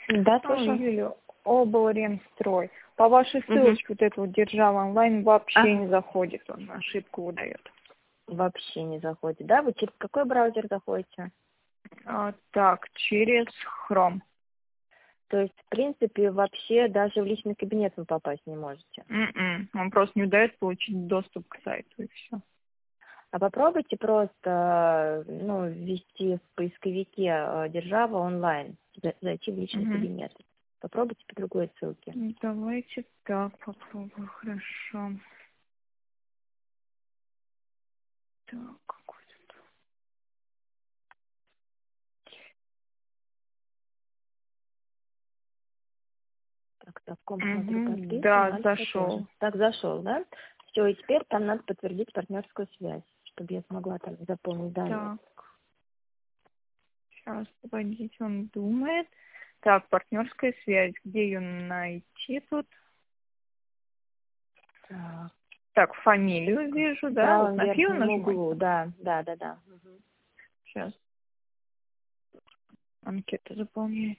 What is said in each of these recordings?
Да, слушаю. Юлия, облренстрой. По вашей ссылочке вот эту вот держава онлайн вообще не заходит, он ошибку выдает. Вообще не заходит, да? Вы через какой браузер заходите? Так, через Chrome. То есть, в принципе, вообще даже в личный кабинет вы попасть не можете. Он просто не дает получить доступ к сайту и все. А попробуйте просто, ввести в поисковике держава онлайн, зайти в личный кабинет. Попробуйте по другой ссылке. Давайте так попробую, хорошо. Так, какой тут? Так, смотрю, подписан, Да, зашел. Так, зашел, да? Все, и теперь там надо подтвердить партнерскую связь, чтобы я смогла там заполнить данные. Так, сейчас, погодите, он думает. Так, партнерская связь, где ее найти тут? Так, фамилию вижу, да? Вот на фио углу, нажимать? да. Сейчас. Анкета заполняет.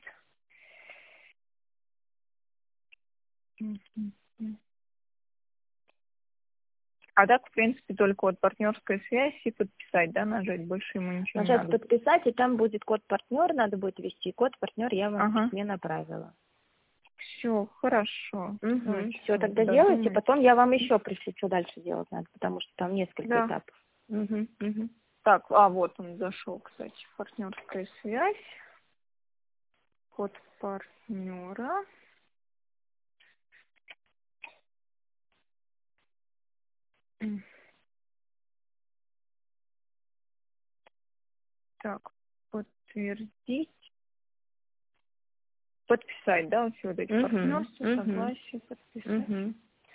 А так, в принципе, только вот партнерская связь и подписать, да, нажать, больше ему ничего не Нажать надо. подписать, и там будет код партнер, надо будет ввести. Код партнер я вам в письме направила. Все, хорошо. Все, тогда делайте, потом я вам еще пришлю, что дальше делать надо, потому что там несколько этапов. Так, вот он зашел, кстати, партнерская связь. Код партнера. Так, подтвердить. Подписать, да, вот все вот эти партнерства, согласие, подписать.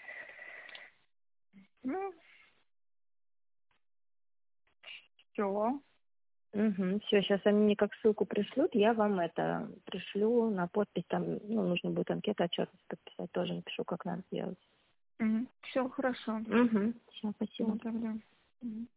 Все. Все, сейчас они мне как ссылку пришлют, я вам это пришлю на подпись, там, нужно будет анкету отчетность подписать, тоже напишу, как надо сделать. Все, хорошо. Все, спасибо. Тогда.